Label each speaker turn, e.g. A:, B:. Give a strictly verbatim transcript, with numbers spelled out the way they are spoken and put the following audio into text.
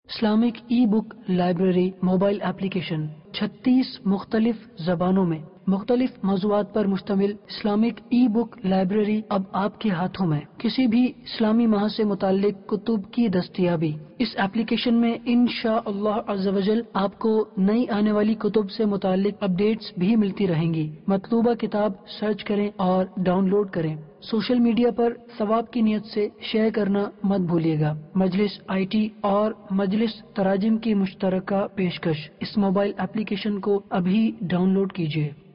A: Islamic e book library mobile application छत्तीस मुख्तलिफ जबानों में मुख्तलिफ मौज़ूआत पर मुश्तमिल इस्लामिक ई बुक लाइब्रेरी अब आपके हाथों में। किसी भी इस्लामी माह से मुताल्लिक कुतुब की दस्तयाबी। इस एप्लीकेशन में इंशाअल्लाह अज़्ज़ व जल आपको नई आने वाली कुतुब से मुताल्लिक अपडेट्स भी मिलती रहेंगी। मतलूबा किताब सर्च करें और डाउनलोड करें। सोशल मीडिया पर सवाब की नियत से शेयर करना मत भूलिएगा। मजलिस आईटी और मजलिस तराजिम की मुश्तरका पेशकश। इस मोबाइल एप्लीकेशन को अभी डाउनलोड कीजिए।